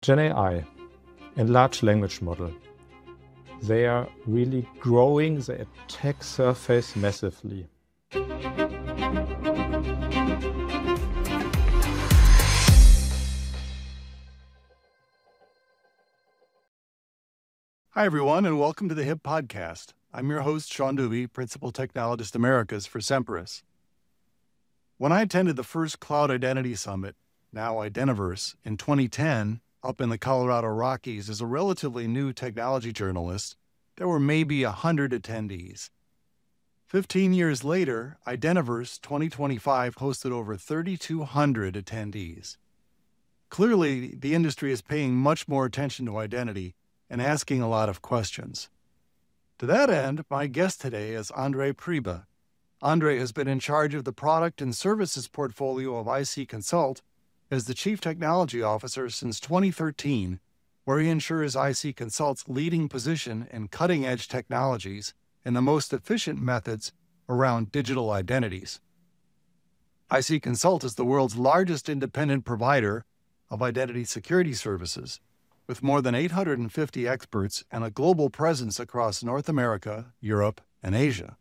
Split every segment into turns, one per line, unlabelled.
Gen AI and large language model, they are really growing the attack surface massively.
Hi, everyone, and welcome to the HIP Podcast. I'm your host, Sean Dubey, Principal Technologist Americas for Semperis. When I attended the first Cloud Identity Summit, now Identiverse, in 2010, up in the Colorado Rockies as a relatively new technology journalist, there were maybe 100 attendees. 15 years later, Identiverse 2025 hosted over 3,200 attendees. Clearly, the industry is paying much more attention to identity and asking a lot of questions. To that end, my guest today is Andre Priebe. Andre has been in charge of the product and services portfolio of IC Consult as the Chief Technology Officer since 2013, where he ensures IC Consult's leading position in cutting-edge technologies and the most efficient methods around digital identities. IC Consult is the world's largest independent provider of identity security services, with more than 850 experts and a global presence across North America, Europe, and Asia.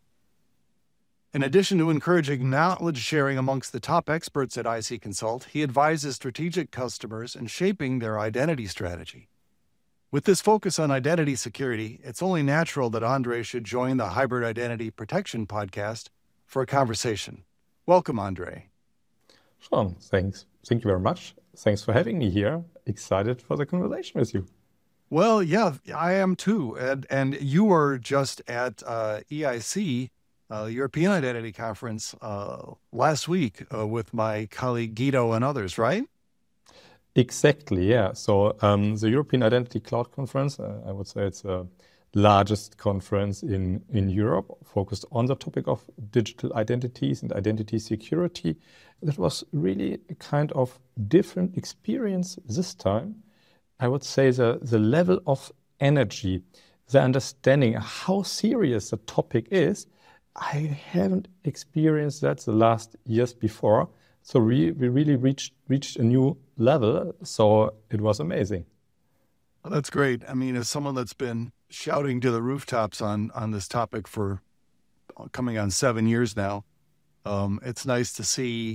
In addition to encouraging knowledge sharing amongst the top experts at IC Consult, he advises strategic customers in shaping their identity strategy. With this focus on identity security, it's only natural that Andre should join the Hybrid Identity Protection podcast for a conversation. Welcome, Andre.
Sean, thanks. Thank you very much. Thanks for having me here. Excited for the conversation with you.
Well, yeah, I am too. And you were just at EIC, European Identity Conference, last week with my colleague Guido and others, right?
Exactly, yeah. So the European Identity Cloud Conference, I would say it's the largest conference in Europe, focused on the topic of digital identities and identity security. That was really a kind of different experience this time. I would say the level of energy, the understanding how serious the topic is, I haven't experienced that the last years before. So we really reached a new level. So it was amazing.
Well, that's great. I mean, as someone that's been shouting to the rooftops on this topic for coming on 7 years now, it's nice to see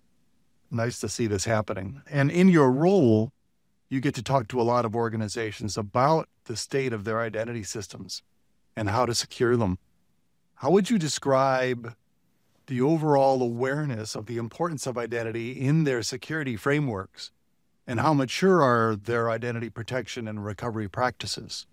this happening. And in your role, you get to talk to a lot of organizations about the state of their identity systems and how to secure them. How would you describe the overall awareness of the importance of identity in their security frameworks, and how mature are their identity protection and recovery practices?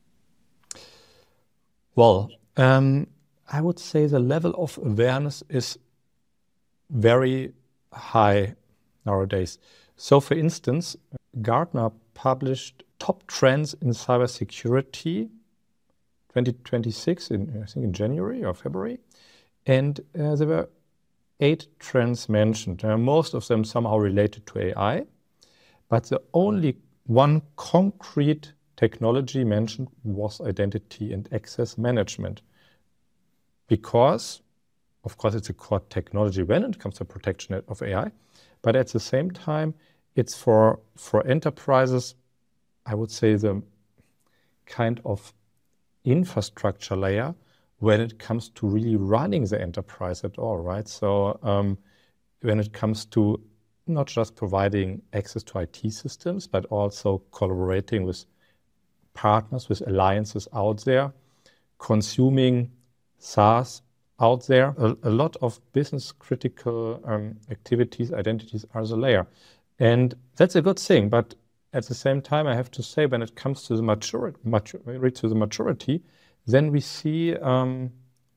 Well, I would say the level of awareness is very high nowadays. So, for instance, Gartner published top trends in cybersecurity 2026, I think in January or February, and there were 8 trends mentioned. Most of them somehow related to AI, but the only one concrete technology mentioned was identity and access management. Because, of course, it's a core technology when it comes to protection of AI, but at the same time, it's for enterprises, I would say, the kind of infrastructure layer when it comes to really running the enterprise at all, right? So when it comes to not just providing access to IT systems, but also collaborating with partners, with alliances out there, consuming SaaS out there, a lot of business critical activities, identities are the layer. And that's a good thing. But at the same time, I have to say, when it comes to the maturity, then we see, a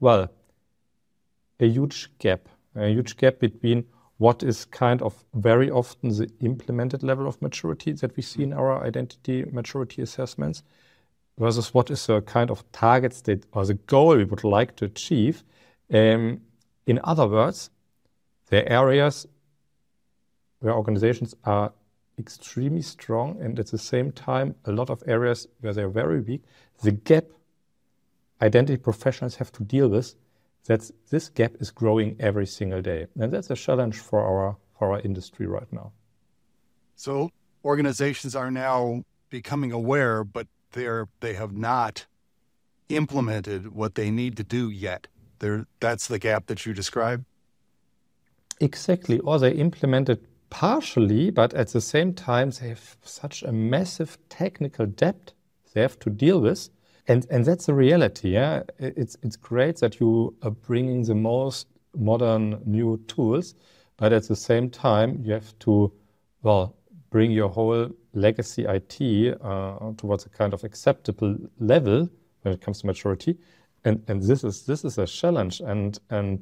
huge gap between what is kind of very often the implemented level of maturity that we see in our identity maturity assessments versus what is a kind of target state or the goal we would like to achieve. In other words, there are areas where organizations are extremely strong and at the same time a lot of areas where they're very weak. The gap identity professionals have to deal with, that this gap is growing every single day. And that's a challenge for our industry right now.
So organizations are now becoming aware, but they have not implemented what they need to do yet. That's the gap that you described?
Exactly. Or they implemented partially, but at the same time, they have such a massive technical debt they have to deal with. And that's the reality. Yeah, it's great that you are bringing the most modern new tools, but at the same time, you have to, bring your whole legacy IT towards a kind of acceptable level when it comes to maturity. And this is a challenge. And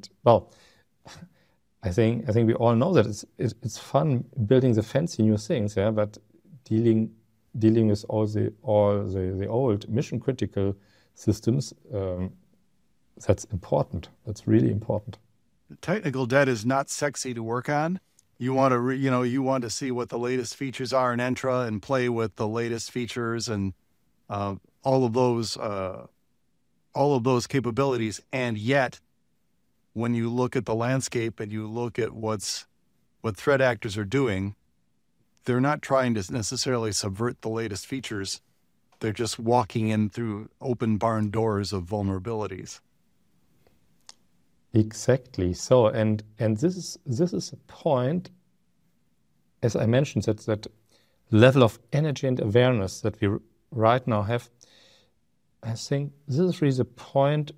I think we all know that it's fun building the fancy new things, yeah, but dealing with all the old mission critical systems, that's important. That's really important.
The technical debt is not sexy to work on. You want to you want to see what the latest features are in Entra and play with the latest features and all of those capabilities. And yet, when you look at the landscape and you look at what threat actors are doing, they're not trying to necessarily subvert the latest features. They're just walking in through open barn doors of vulnerabilities.
Exactly. So, and this is a point, as I mentioned, that level of energy and awareness that we right now have. I think this is really the point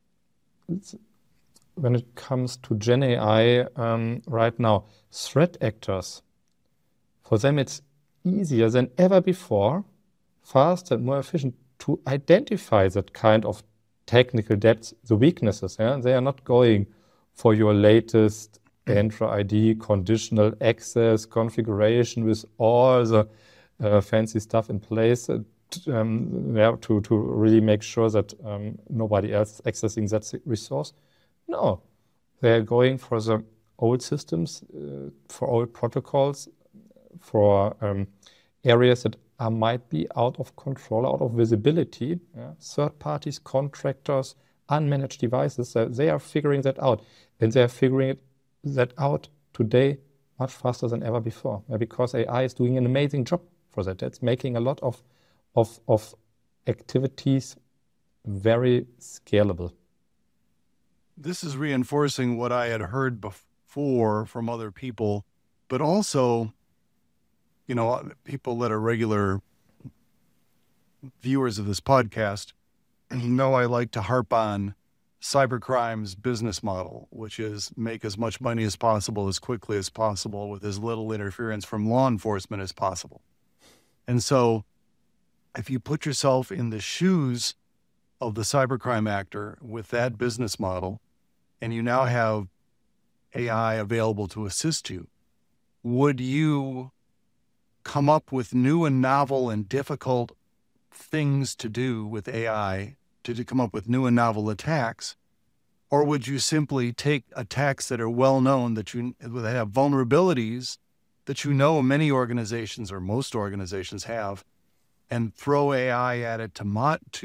when it comes to Gen AI right now. Threat actors, for them it's easier than ever before, faster and more efficient to identify that kind of technical depths, the weaknesses. Yeah? They are not going for your latest Entra ID conditional access configuration with all the fancy stuff in place to really make sure that nobody else is accessing that resource. No, they're going for the old systems, for old protocols, for areas that might be out of control, out of visibility. Yeah? Third parties, contractors, unmanaged devices, they are figuring that out. And they are figuring that out today much faster than ever before, because AI is doing an amazing job for that. It's making a lot of activities very scalable.
This is reinforcing what I had heard before from other people, but also, people that are regular viewers of this podcast know I like to harp on cybercrime's business model, which is make as much money as possible as quickly as possible with as little interference from law enforcement as possible. And so if you put yourself in the shoes of the cybercrime actor with that business model, and you now have AI available to assist you, would you come up with new and novel and difficult things to do with AI to come up with new and novel attacks? Or would you simply take attacks that are well known, that have vulnerabilities that many organizations or most organizations have, and throw AI at it to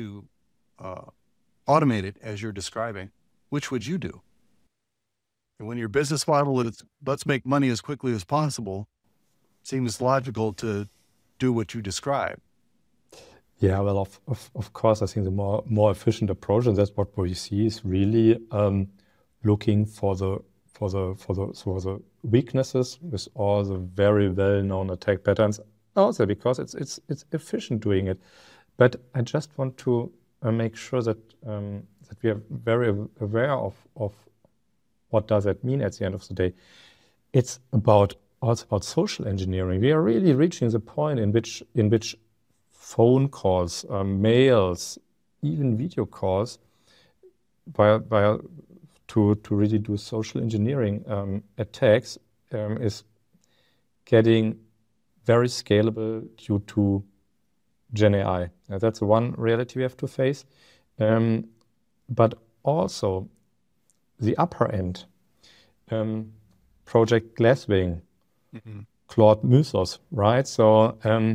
automate it as you're describing? Which would you do? And when your business model is let's make money as quickly as possible, seems logical to do what you described.
Yeah, well, of course, I think the more efficient approach, and that's what we see, is really looking for the weaknesses with all the very well-known attack patterns. Also, because it's efficient doing it. But I just want to make sure that we are very aware of what does that mean at the end of the day. It's also about social engineering. We are really reaching the point in which phone calls, mails, even video calls, to really do social engineering attacks is getting very scalable due to Gen AI. That's one reality we have to face. But also the upper end, Project Glasswing, Claude Mythos, right? So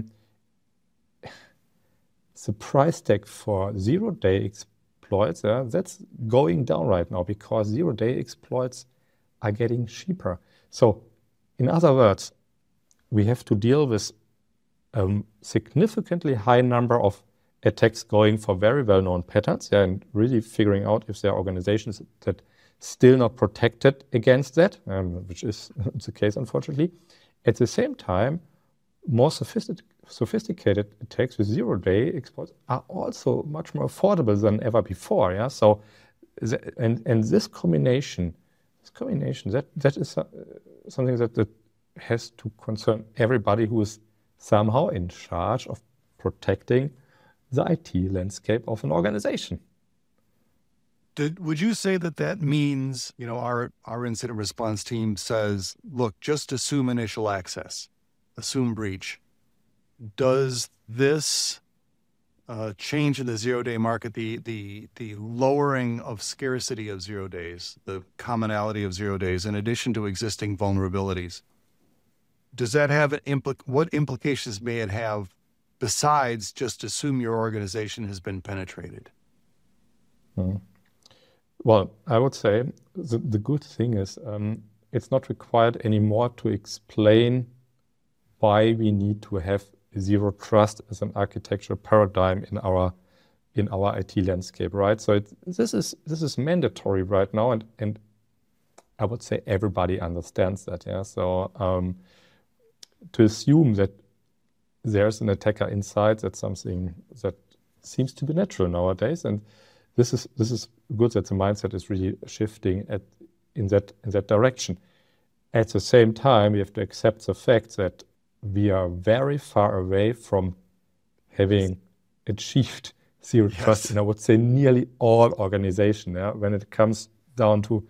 the price tag for zero-day exploits, that's going down right now because zero-day exploits are getting cheaper. So in other words, we have to deal with significantly high number of attacks going for very well-known patterns, and really figuring out if there are organizations that still not protected against that, which is the case, unfortunately. At the same time, more sophisticated attacks with zero-day exploits are also much more affordable than ever before. Yeah, so and this combination, that is something that has to concern everybody who is somehow in charge of protecting the IT landscape of an organization.
Would you say that means, our incident response team says, look, just assume initial access, assume breach. Does this change in the zero-day market, the lowering of scarcity of 0 days, the commonality of 0 days, in addition to existing vulnerabilities, does that have what implications may it have besides just assume your organization has been penetrated?
Well, I would say the good thing is it's not required anymore to explain why we need to have zero trust as an architectural paradigm in our IT landscape, right? So this is mandatory right now, and I would say everybody understands that. Yeah. So to assume that there's an attacker inside, that's something that seems to be natural nowadays, and this is good that the mindset is really shifting in that direction. At the same time, we have to accept the fact that we are very far away from having achieved zero trust in, I would say, nearly all organizations. Yeah? When it comes down to,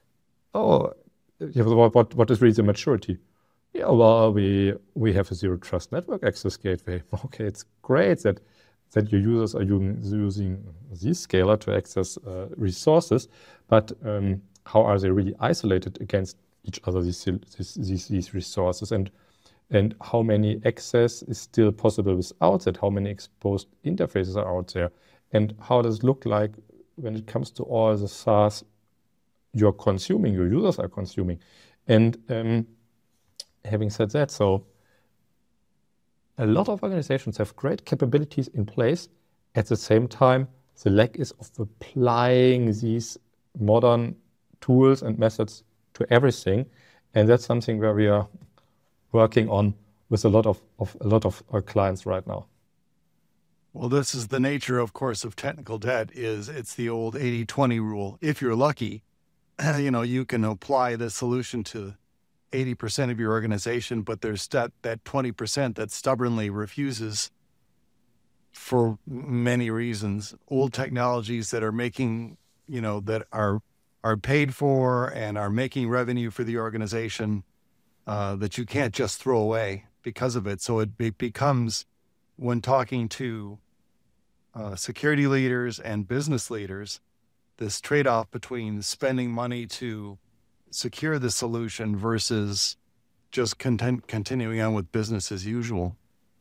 what is really the maturity? Yeah, well, we have a zero trust network access gateway. Okay, it's great that your users are using Zscaler to access resources, but how are they really isolated against each other, these resources, and how many access is still possible without that? How many exposed interfaces are out there? And how does it look like when it comes to all the SaaS you're consuming, your users are consuming? And having said that, so a lot of organizations have great capabilities in place. At the same time, the lack is of applying these modern tools and methods to everything. And that's something where we are working on with a lot of our clients right now.
Well, this is the nature, of course, of technical debt. It's the old 80-20 rule. If you're lucky, you can apply the solution to 80% of your organization, but there's that 20% that stubbornly refuses for many reasons. Old technologies that are making, that are paid for and are making revenue for the organization, that you can't just throw away because of it. So it becomes, when talking to security leaders and business leaders, this trade-off between spending money to secure the solution versus just continuing on with business as usual.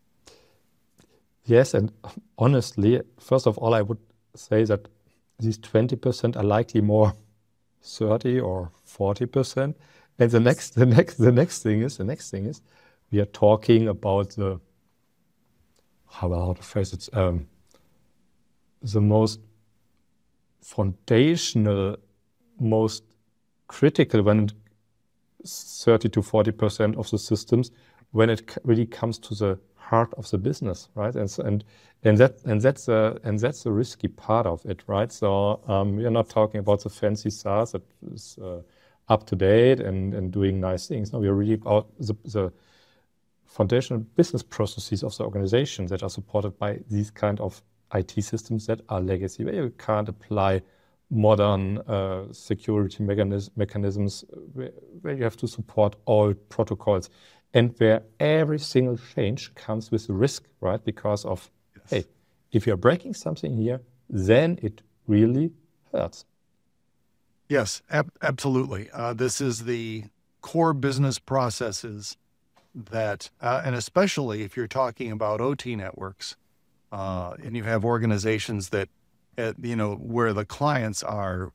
Yes, and honestly, first of all, I would say that these 20% are likely more 30 or 40%. And the next thing is we are talking about how to phrase it, the most foundational, most critical, when 30 to 40% of the systems, when it really comes to the heart of the business, right? And that's the risky part of it, right? So we are not talking about the fancy SaaS that is up to date and doing nice things. No, we are really about the foundational business processes of the organization that are supported by these kind of IT systems that are legacy, where you can't apply modern security mechanisms, where you have to support all protocols, and where every single change comes with risk, right? Because of, hey, if you're breaking something here, then it really hurts.
Yes, absolutely. This is the core business processes that, and especially if you're talking about OT networks, and you have organizations that, where the clients are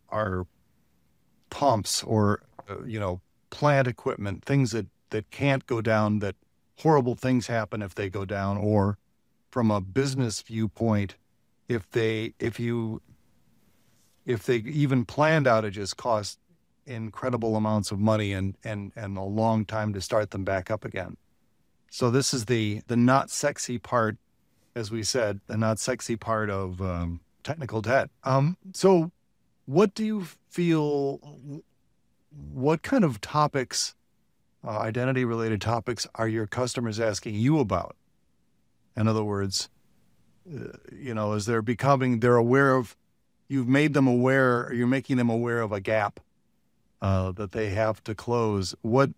pumps or, plant equipment, things that can't go down, that horrible things happen if they go down, or from a business viewpoint, if even planned outages cost incredible amounts of money and a long time to start them back up again. So this is the not sexy part, as we said, the not sexy part of technical debt. So what do you feel, what kind of topics, identity-related topics, are your customers asking you about? In other words, as they're aware of, you've made them aware, or you're making them aware of a gap that they have to close. What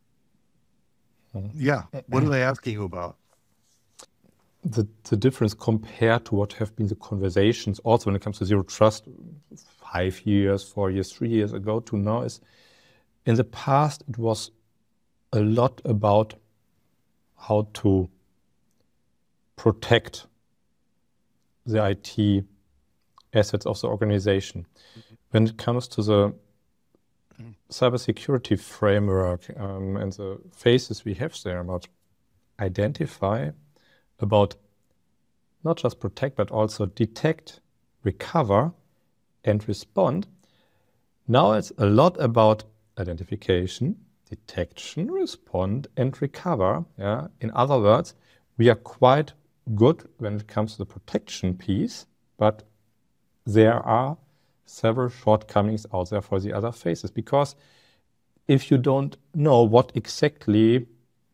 are they asking you about?
The difference compared to what have been the conversations also when it comes to Zero Trust 5 years, 4 years, 3 years ago to now is, in the past it was a lot about how to protect the IT assets of the organization. When it comes to the cybersecurity framework and the phases we have there about identify, about not just protect, but also detect, recover, and respond. Now it's a lot about identification, detection, respond, and recover. Yeah? In other words, we are quite good when it comes to the protection piece, but there are several shortcomings out there for the other phases, because if you don't know what exactly,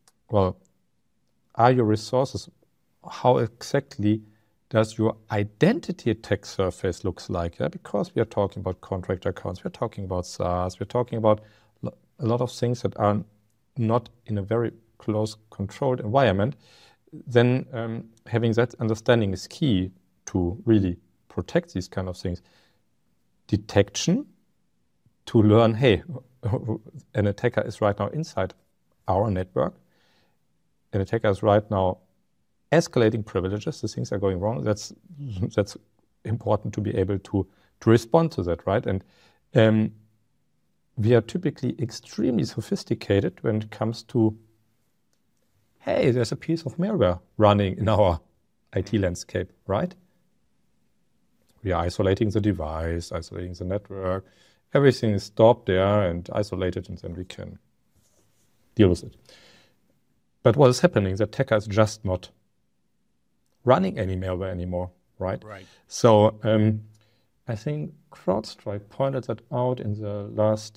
are your resources, how exactly does your identity attack surface looks like? Yeah? Because we are talking about contract accounts, we're talking about SaaS, we're talking about a lot of things that are not in a very close controlled environment, then having that understanding is key to really protect these kind of things. Detection, to learn, hey, an attacker is right now inside our network. An attacker is right now escalating privileges. The things are going wrong. That's important to be able to respond to that, right? And we are typically extremely sophisticated when it comes to, hey, there's a piece of malware running in our IT landscape, right? We are isolating the device, isolating the network. Everything is stopped there and isolated, and then we can deal with it. But what is happening? The attacker is just not running any malware anymore, right?
Right.
So I think CrowdStrike pointed that out in the last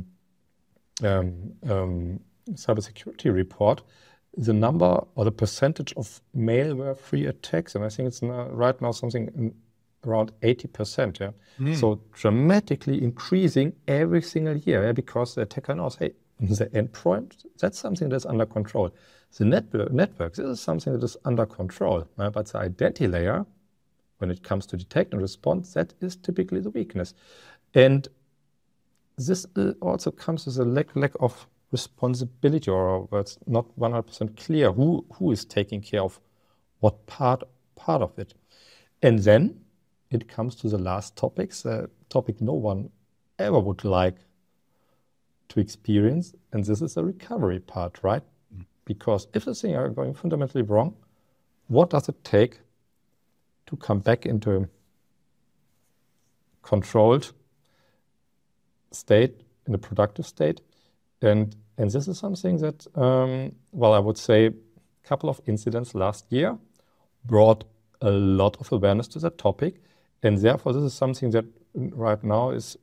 cybersecurity report, the number or the percentage of malware-free attacks, and I think it's right now something around 80%, yeah? So dramatically increasing every single year, yeah? Because the attacker knows, hey, the endpoint, that's something that's under control. The network, this is something that is under control, but the identity layer, when it comes to detect and respond, that is typically the weakness. And this also comes with a lack of responsibility, or it's not 100% clear who is taking care of what part of it. And then it comes to the last topics, a topic no one ever would like to experience, and this is the recovery part, right? Because if the things are going fundamentally wrong, what does it take to come back into a controlled state, in a productive state? And this is something that, I would say a couple of incidents last year brought a lot of awareness to that topic. And therefore, this is something that right now is,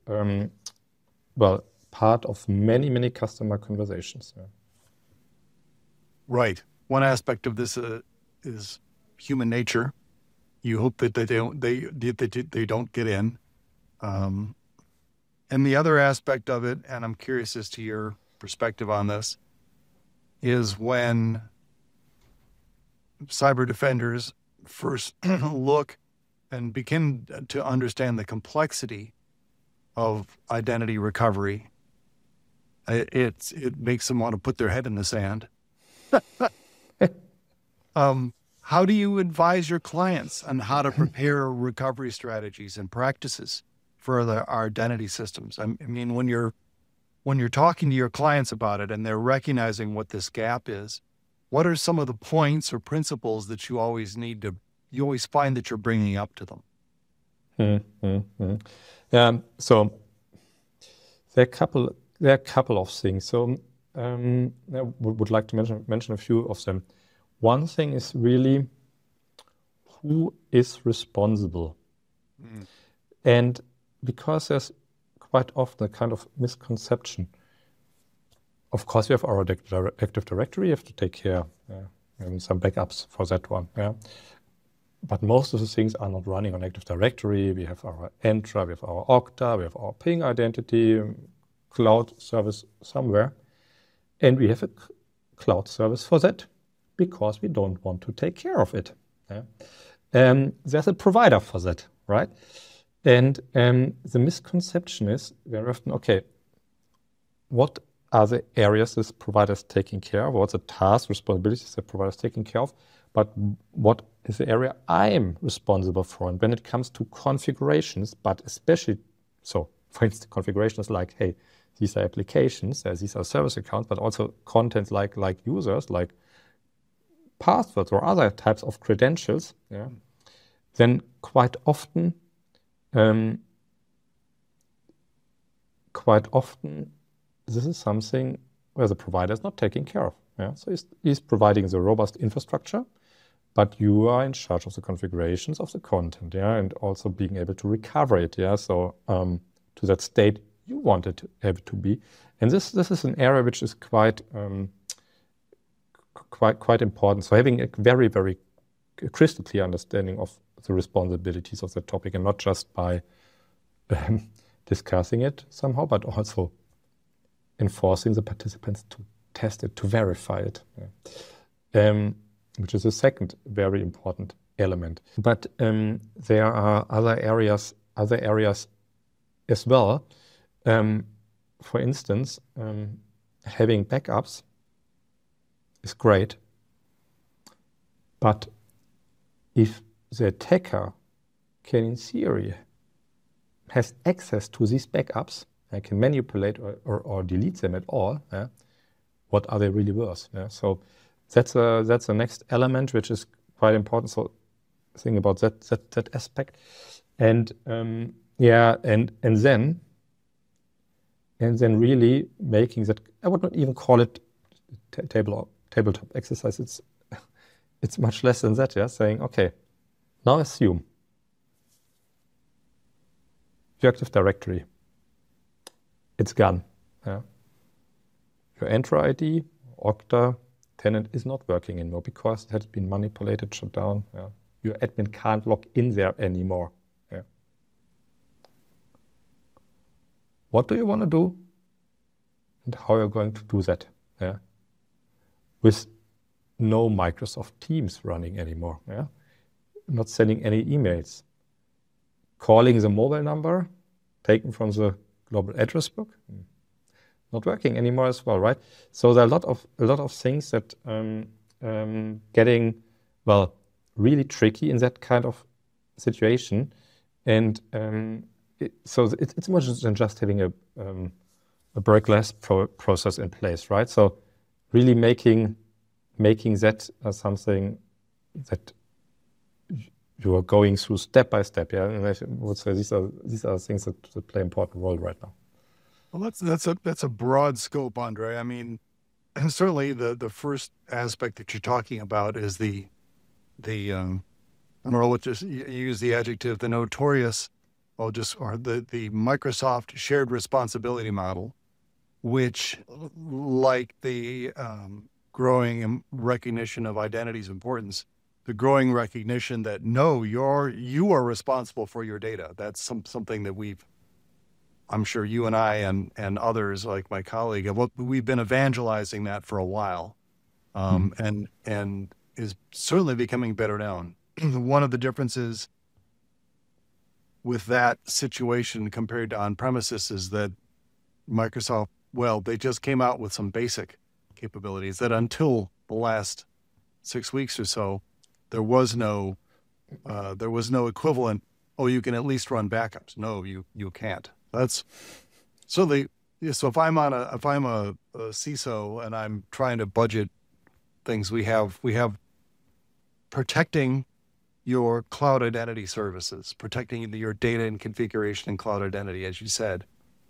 part of many, many customer conversations. Yeah.
Right. One aspect of this is human nature. You hope that they don't get in. And the other aspect of it, and I'm curious as to your perspective on this, is when cyber defenders first look and begin to understand the complexity of identity recovery, it makes them want to put their head in the sand. How do you advise your clients on how to prepare recovery strategies and practices for our identity systems? I mean, when you're talking to your clients about it and they're recognizing what this gap is, what are some of the points or principles that you always find that you're bringing up to them?
So there are a couple of things. So I would like to mention a few of them. One thing is really who is responsible, and because there's quite often a kind of misconception. Of course, we have our Active Directory. You have to take care and some backups for that one. Yeah. But most of the things are not running on Active Directory. We have our Entra, we have our Okta, we have our Ping identity, cloud service somewhere. And we have a cloud service for that because we don't want to take care of it. Yeah. There's a provider for that, right? And the misconception is very often, okay, what are the areas this provider is taking care of? What's the tasks, responsibilities the provider is taking care of? But what is the area I'm responsible for? And when it comes to configurations, but especially, so for instance, configurations like, hey, these are applications, these are service accounts, but also contents like users, like passwords or other types of credentials, then quite often this is something where the provider is not taking care of. Yeah? So he's providing the robust infrastructure, but you are in charge of the configurations of the content, and also being able to recover it, so to that state you want it to have to be. And this is an area which is quite important. So having a very, very crystal clear understanding of the responsibilities of the topic, and not just by discussing it somehow, but also enforcing the participants to test it, to verify it, which is a second very important element. But there are other areas as well. For instance, having backups is great, but if the attacker can, in theory, has access to these backups, I can manipulate or delete them at all, what are they really worth? So that's the next element, which is quite important. So think about that aspect. And then really making that, I would not even call it tabletop exercise. It's much less than that, saying, okay, now assume your Active Directory, it's gone. Your Entra ID, Okta, tenant is not working anymore because it has been manipulated, shut down. Your admin can't log in there anymore. What do you want to do? And how are you going to do that? With no Microsoft Teams running anymore. Not sending any emails. Calling the mobile number taken from the global address book, not working anymore as well, right? So there are a lot of things that getting really tricky in that kind of situation, and so it's more than just having a breakless process in place, right? So really making that something that you are going through step by step, and I would say these are things that play an important role right now.
Well, that's a broad scope, Andre. I mean, certainly the first aspect that you're talking about is the I don't know what to use the adjective, the notorious, or the Microsoft shared responsibility model, which, like the growing recognition of identity's importance, the growing recognition that you are responsible for your data. That's something that I'm sure you and I and others like my colleague, we've been evangelizing that for a while, and is certainly becoming better known. One of the differences with that situation compared to on-premises is that Microsoft, they just came out with some basic capabilities that until the last 6 weeks or so, there was no equivalent. Oh, you can at least run backups. No, you can't. That's so if I'm a CISO and I'm trying to budget things. We have protecting your cloud identity services, protecting your data and configuration and cloud identity, as you said.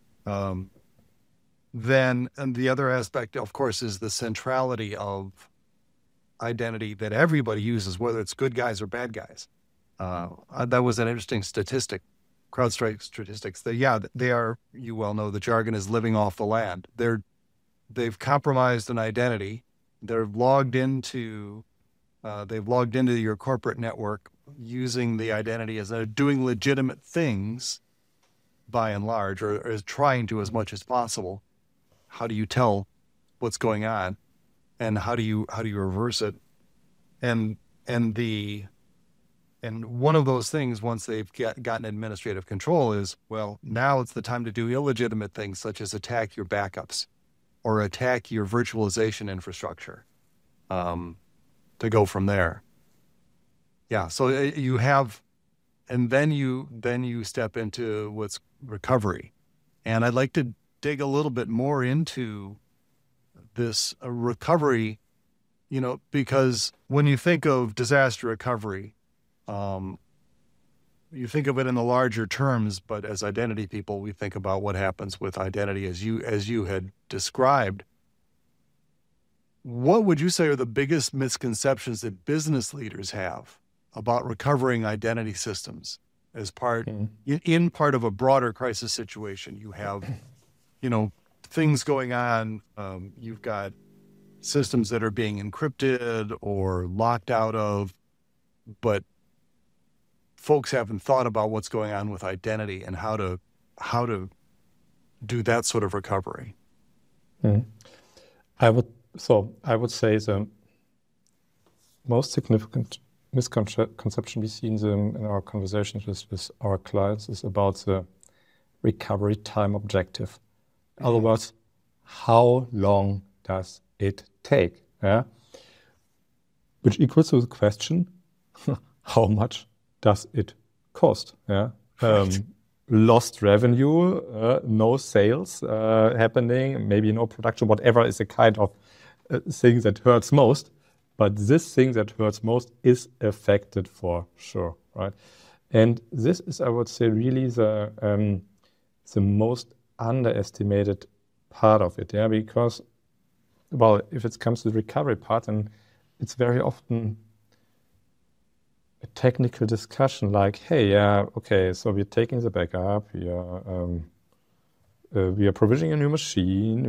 Then, and the other aspect, of course, is the centrality of identity that everybody uses, whether it's good guys or bad guys. That was an interesting statistic, CrowdStrike statistics. They are, you well know, the jargon is living off the land. They've compromised an identity. They've logged into your corporate network using the identity as doing legitimate things, by and large, or is trying to as much as possible. How do you tell what's going on, and how do you reverse it? And one of those things, once they've gotten administrative control, is, well, now it's the time to do illegitimate things such as attack your backups or attack your virtualization infrastructure, to go from there. Yeah, so you have, and then you step into what's recovery. And I'd like to dig a little bit more into this recovery, because when you think of disaster recovery, you think of it in the larger terms, but as identity people, we think about what happens with identity as you had described. What would you say are the biggest misconceptions that business leaders have about recovering identity systems as part of a broader crisis situation? You have, things going on. You've got systems that are being encrypted or locked out of, but folks haven't thought about what's going on with identity and how to do that sort of recovery.
I would say the most significant misconception we see in our conversations with our clients is about the recovery time objective. In other words, how long does it take? Yeah? Which equals to the question, how much does it cost? Yeah.
Right.
Lost revenue, no sales happening, maybe no production, whatever is the kind of thing that hurts most. But this thing that hurts most is affected for sure, right? And this is, I would say, really the most underestimated part of it, yeah, because, well, if it comes to the recovery part, then it's very often a technical discussion like, hey, yeah, okay, so we're taking the backup, we are provisioning a new machine,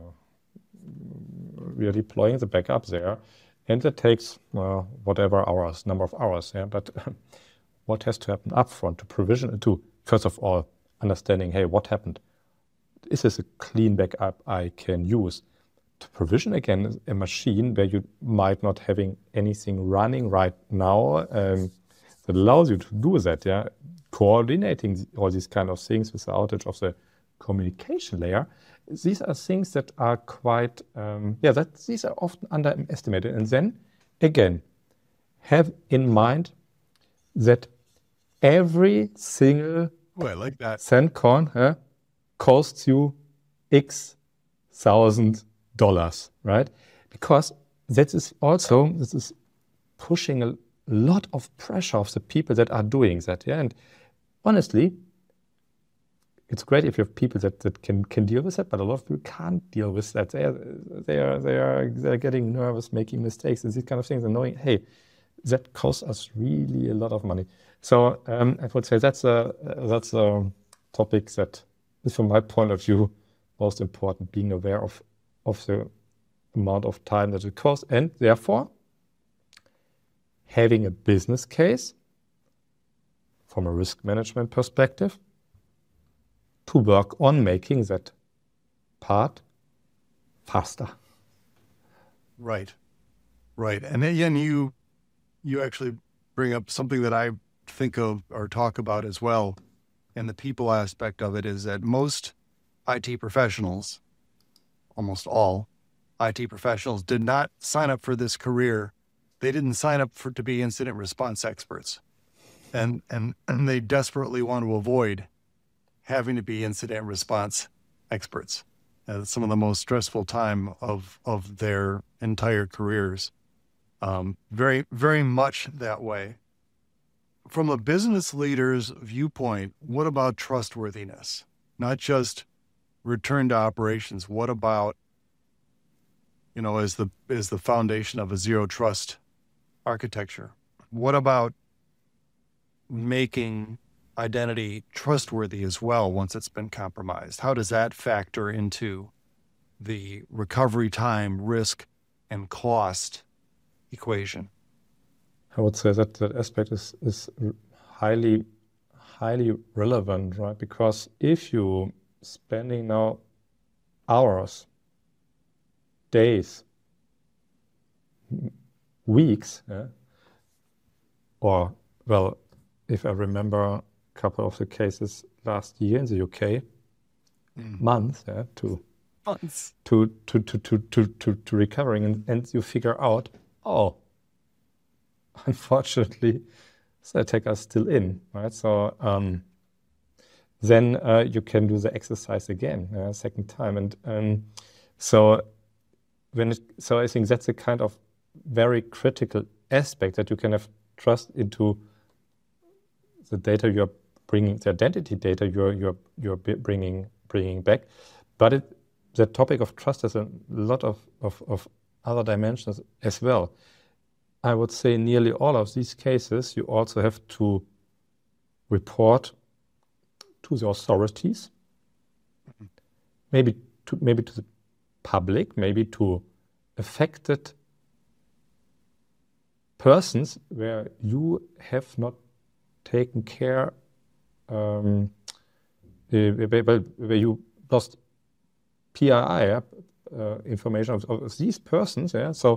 we are deploying the backup there, and that takes whatever hours, number of hours, yeah. But what has to happen upfront to provision it to, first of all, understanding, hey, what happened? Is this a clean backup I can use? To provision again a machine where you might not having anything running right now that allows you to do that, yeah. Coordinating all these kind of things with the outage of the communication layer. These are things that are quite, these are often underestimated. And then, again, have in mind that every single CentCoin costs you X thousand dollars, right? Because this is pushing a lot of pressure of the people that are doing that, yeah. And honestly, it's great if you have people that can deal with that, but a lot of people can't deal with that. They're getting nervous, making mistakes, and these kind of things, and knowing, hey, that costs us really a lot of money. So I would say that's a topic that is, from my point of view, most important. Being aware of the amount of time that it costs, and therefore having a business case from a risk management perspective to work on making that part faster.
Right. And again, you actually bring up something that I think of or talk about as well, and the people aspect of it is that most IT professionals, almost all IT professionals, did not sign up for this career. They didn't sign up to be incident response experts. And they desperately want to avoid having to be incident response experts. Some of the most stressful time of their entire careers. Very, very much that way. From a business leader's viewpoint, what about trustworthiness? Not just return to operations. What about, as the foundation of a zero trust architecture? What about making identity trustworthy as well once it's been compromised? How does that factor into the recovery time, risk, and cost equation?
I would say that that aspect is highly relevant, right? Because if you spending now hours, days, weeks, or well, if I remember a couple of the cases last year in the UK, months, to recovering, and you figure out, oh, unfortunately, the attacker is still in, right? So then you can do the exercise again, second time, and so I think that's a kind of very critical aspect, that you can have trust into the data you're bringing, the identity data you're bringing back, but the topic of trust has a lot of other dimensions as well. I would say nearly all of these cases, you also have to report to the authorities, maybe to the public, maybe to affected persons where you have not taken care, where you lost PII information of these persons. So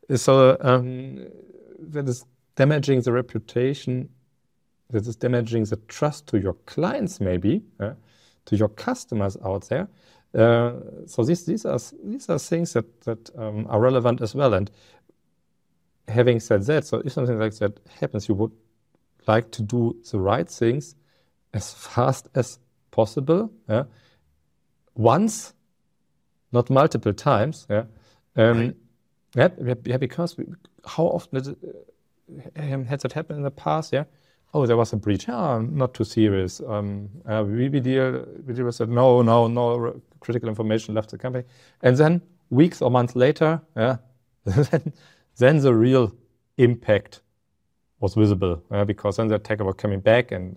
that is damaging the reputation, that is damaging the trust to your clients, maybe to your customers out there. So these are things that are relevant as well. And having said that, so if something like that happens, you would like to do the right things as fast as possible, once, not multiple times.
Right.
Because how often has that happened in the past? Oh, there was a breach. Not too serious. We deal with that. No critical information left the company. And then weeks or months later, then the real impact was visible, because then the attacker was coming back, and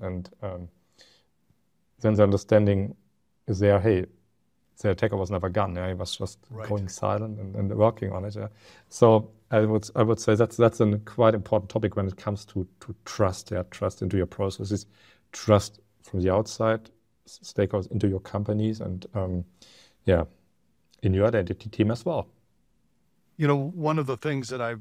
then the understanding is there, hey, the attacker was never gone. He was just going silent and working on it. So I would say that's a quite important topic when it comes to trust. Trust into your processes, trust from the outside, stakeholders into your companies, and in your identity team as well.
One of the things that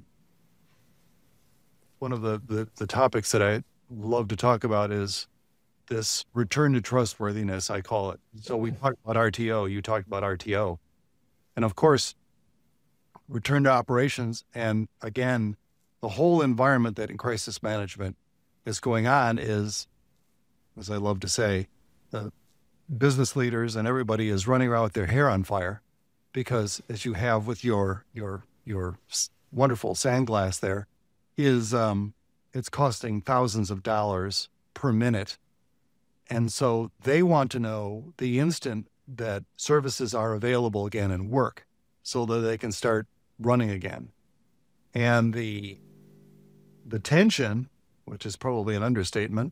one of the topics that I love to talk about is this return to trustworthiness, I call it. So we talked about RTO, you talked about RTO. And of course, return to operations. And again, the whole environment that in crisis management is going on is, as I love to say, the business leaders and everybody is running around with their hair on fire, because as you have with your wonderful sandglass there, is it's costing thousands of dollars per minute. And so they want to know the instant that services are available again and work, so that they can start running again. And the tension, which is probably an understatement,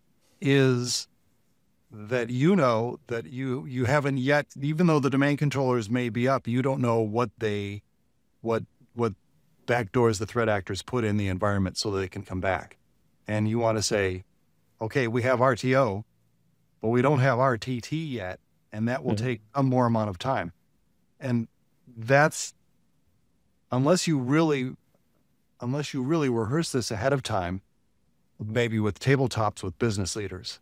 is that that you haven't yet, even though the domain controllers may be up, you don't know what backdoors the threat actors put in the environment so that they can come back. And you want to say, okay, we have RTO, but we don't have RTT yet, and that will take a more amount of time. And that's, unless you really rehearse this ahead of time, maybe with tabletops with business leaders,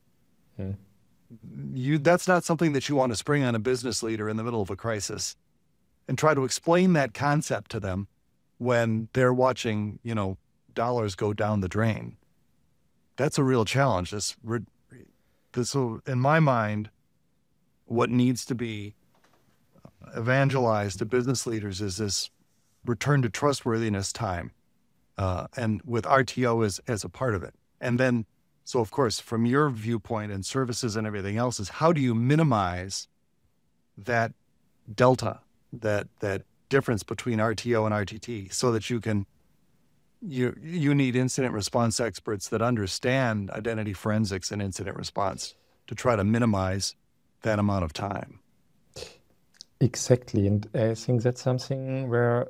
that's not something that you want to spring on a business leader in the middle of a crisis and try to explain that concept to them when they're watching, dollars go down the drain. That's a real challenge. So in my mind, what needs to be evangelized to business leaders is this return to trustworthiness time. and with RTO as a part of it. And then, so of course, from your viewpoint and services and everything else, is how do you minimize that delta, that difference between RTO and RTT, so that you need incident response experts that understand identity forensics and incident response to try to minimize that amount of time.
Exactly, and I think that's something where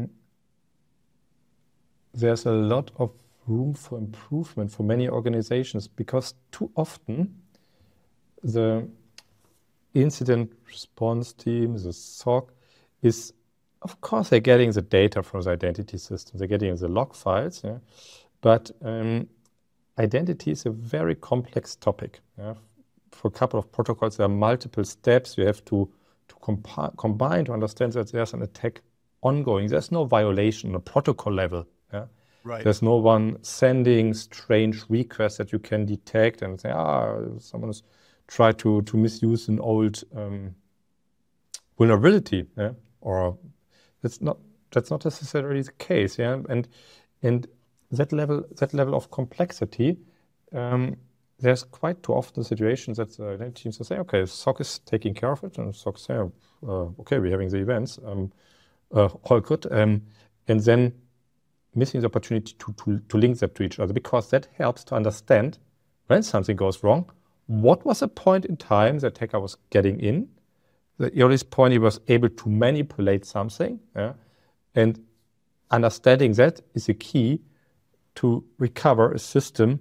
there's a lot of room for improvement for many organizations, because too often the incident response team, the SOC, is, of course, they're getting the data from the identity system, they're getting the log files, yeah? But identity is a very complex topic. Yeah? For a couple of protocols, there are multiple steps you have to combine to understand that there's an attack ongoing. There's no violation on a protocol level. Yeah?
Right.
There's no one sending strange requests that you can detect and say, someone has tried to misuse an old vulnerability, yeah? Or that's not necessarily the case, yeah. And that level of complexity, there's quite too often situations that the identity teams say, okay, SOC is taking care of it, and SOC say, okay, we're having the events, all good, and then missing the opportunity to link that to each other, because that helps to understand when something goes wrong, what was the point in time the attacker was getting in, the earliest point he was able to manipulate something, yeah? And understanding that is a key to recover a system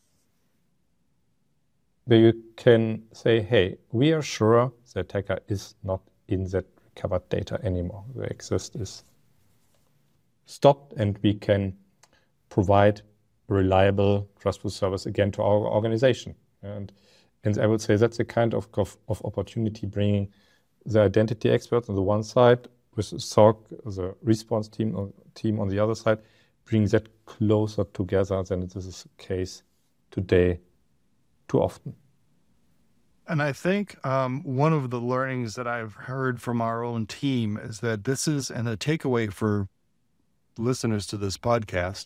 where you can say, hey, we are sure the attacker is not in that recovered data anymore. The access is stopped, and we can provide reliable, trustful service again to our organization. And I would say that's a kind of opportunity, bringing the identity experts on the one side with the SOC, the response team on the other side, bring that closer together than this is the case today too often.
And I think one of the learnings that I've heard from our own team is that this is, and a takeaway for listeners to this podcast,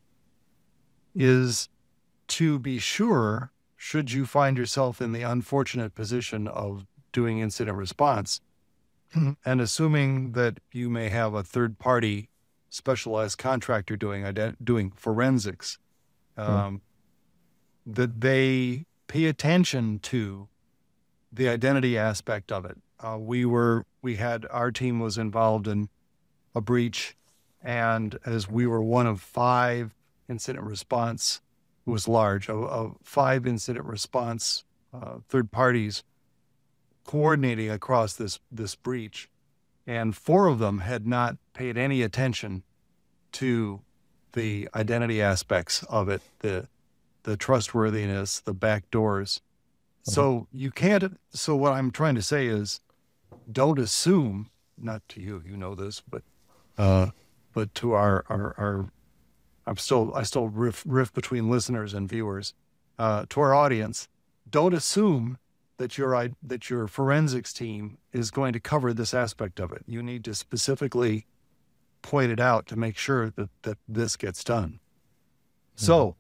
is to be sure, should you find yourself in the unfortunate position of doing incident response, and assuming that you may have a third-party specialized contractor doing forensics, that they pay attention to the identity aspect of it. Our team was involved in a breach, and as we were one of 5 incident response, it was large, of 5 incident response third parties coordinating across this breach, and 4 of them had not paid any attention to the identity aspects of it, the trustworthiness, the back doors. So you can't. So what I'm trying to say is, don't assume. Not to you, you know this, but to our I still riff between listeners and viewers. To our audience, don't assume that your forensics team is going to cover this aspect of it. You need to specifically point it out to make sure that this gets done. So,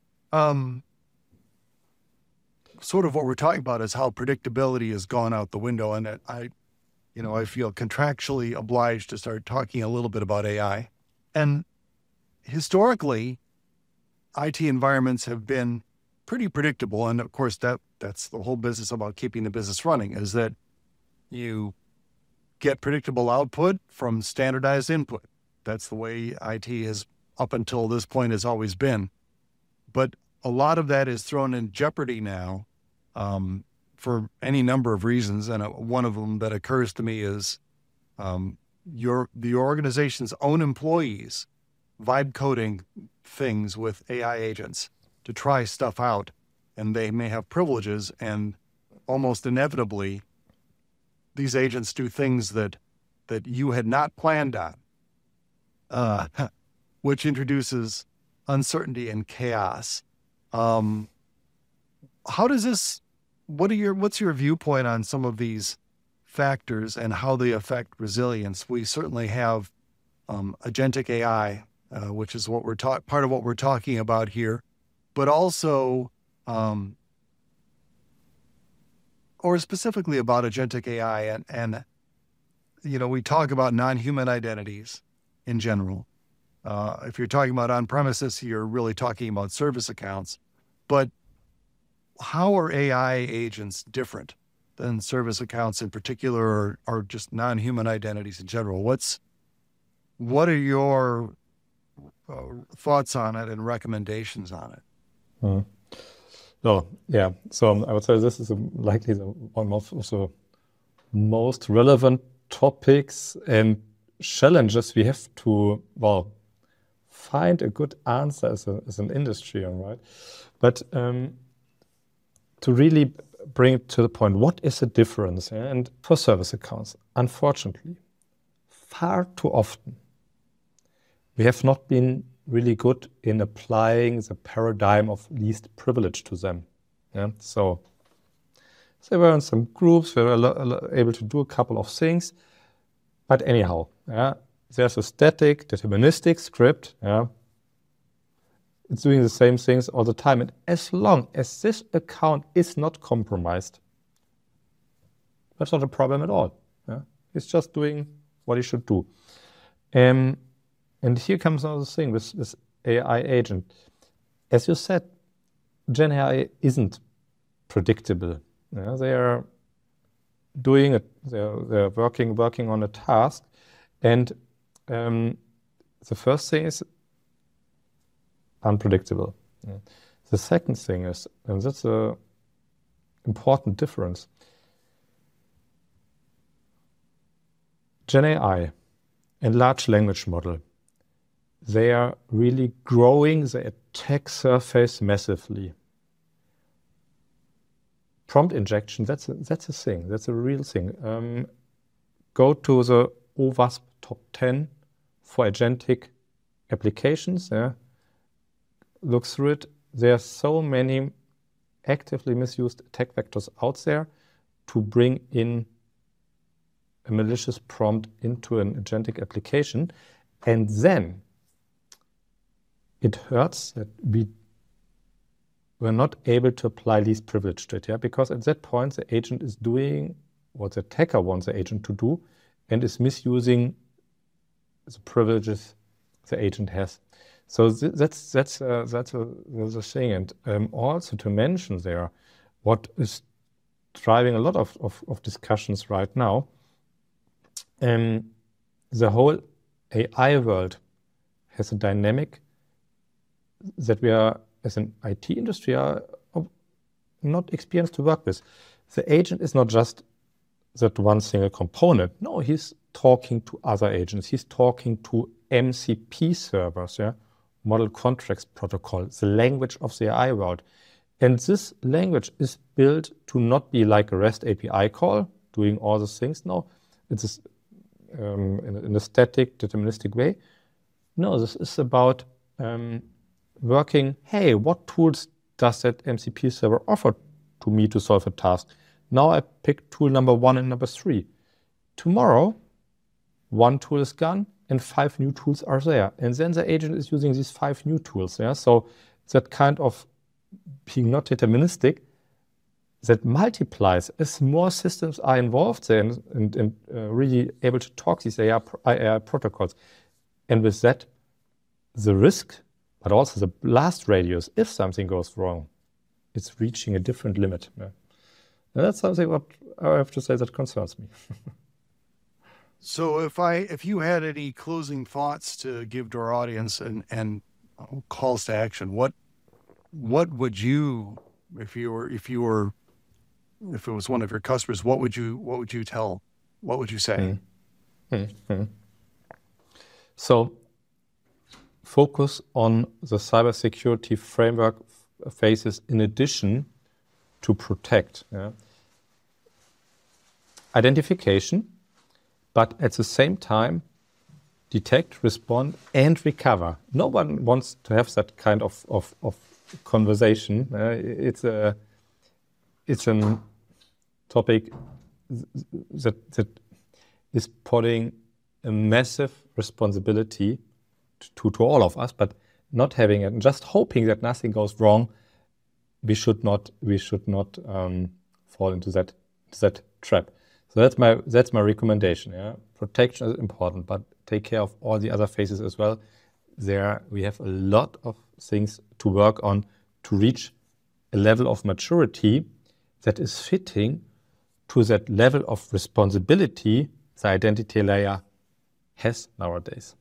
sort of what we're talking about is how predictability has gone out the window, and that I feel contractually obliged to start talking a little bit about AI. And historically, IT environments have been pretty predictable, and of course that's the whole business about keeping the business running, is that you get predictable output from standardized input. That's the way IT has, up until this point, has always been. But a lot of that is thrown in jeopardy now for any number of reasons, and one of them that occurs to me is the organization's own employees vibe coding things with AI agents to try stuff out, and they may have privileges, and almost inevitably these agents do things that you had not planned on, which introduces uncertainty and chaos. How does this, what's your viewpoint on some of these factors and how they affect resilience? We certainly have agentic AI which is what part of what we're talking about here, but also, or specifically about agentic AI. And we talk about non-human identities in general. If you're talking about on-premises, you're really talking about service accounts. But how are AI agents different than service accounts in particular, or just non-human identities in general? What are your thoughts on it and recommendations on it?
So I would say this is likely one of the most relevant topics and challenges we have to, find a good answer as an industry, right? But to really bring it to the point, what is the difference? And for service accounts, unfortunately, far too often, we have not been really good in applying the paradigm of least privilege to them. Yeah? So they were in some groups, they were able to do a couple of things. But anyhow, there's a static, deterministic script. It's doing the same things all the time. And as long as this account is not compromised, that's not a problem at all. It's just doing what it should do. And here comes another thing with this AI agent. As you said, Gen AI isn't predictable. They are doing it. They're working on a task, and the first thing is unpredictable. The second thing is, and that's an important difference, Gen AI and large language model, they are really growing the attack surface massively. Prompt injection, that's a thing. That's a real thing. Go to the OWASP top 10 for agentic applications. Look through it. There are so many actively misused attack vectors out there to bring in a malicious prompt into an agentic application. And then it hurts that we were not able to apply least privilege to it, because at that point the agent is doing what the attacker wants the agent to do and is misusing the privileges the agent has. So that's the thing. And also to mention there, what is driving a lot of discussions right now, the whole AI world has a dynamic that we are, as an IT industry, are not experienced to work with. The agent is not just that one single component. No, he's talking to other agents. He's talking to MCP servers, Model Contracts Protocol, the language of the AI world. And this language is built to not be like a REST API call, doing all the things. No, it's in a static, deterministic way. No, this is about working, hey, what tools does that MCP server offer to me to solve a task? Now I pick tool number 1 and number 3. Tomorrow, 1 tool is gone and 5 new tools are there. And then the agent is using these 5 new tools. So that kind of being not deterministic, that multiplies as more systems are involved there and really able to talk these AI protocols. And with that, the risk, but also the blast radius, if something goes wrong, it's reaching a different limit. And that's something what I have to say that concerns me.
So if you had any closing thoughts to give to our audience and calls to action, what would you, if it was one of your customers, what would you tell? What would you say?
So focus on the cybersecurity framework phases in addition to protect. Identification, but at the same time, detect, respond, and recover. No one wants to have that kind of conversation. It's a topic that is putting a massive responsibility to all of us, but not having it and just hoping that nothing goes wrong, we should not fall into that trap. So that's my recommendation. Yeah, protection is important, but take care of all the other phases as well. There we have a lot of things to work on to reach a level of maturity that is fitting to that level of responsibility the identity layer has nowadays.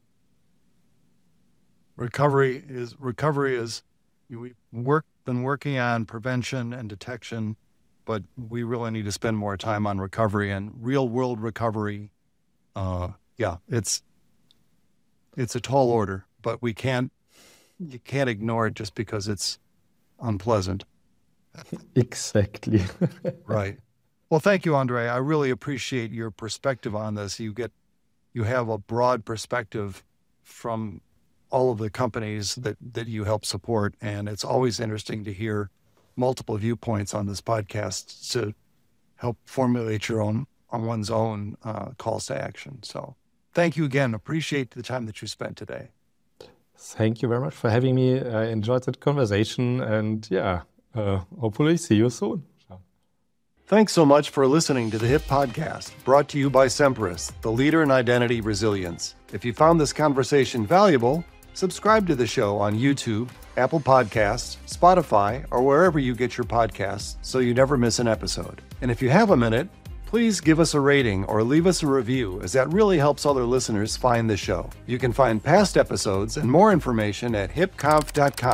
Recovery is we've been working on prevention and detection, but we really need to spend more time on recovery and real world recovery. It's a tall order, but you can't ignore it just because it's unpleasant.
Exactly.
Right. Well, thank you, Andre. I really appreciate your perspective on this. You have a broad perspective from all of the companies that you help support, and it's always interesting to hear multiple viewpoints on this podcast to help formulate one's own calls to action. So thank you again. Appreciate the time that you spent today.
Thank you very much for having me. I enjoyed that conversation, and hopefully see you soon.
Thanks so much for listening to the HIP Podcast, brought to you by Semperis, the leader in identity resilience. If you found this conversation valuable, subscribe to the show on YouTube, Apple Podcasts, Spotify, or wherever you get your podcasts so you never miss an episode. And if you have a minute, please give us a rating or leave us a review, as that really helps other listeners find the show. You can find past episodes and more information at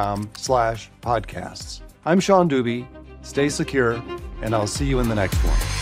hipconf.com/podcasts. I'm Sean Dubey. Stay secure, and I'll see you in the next one.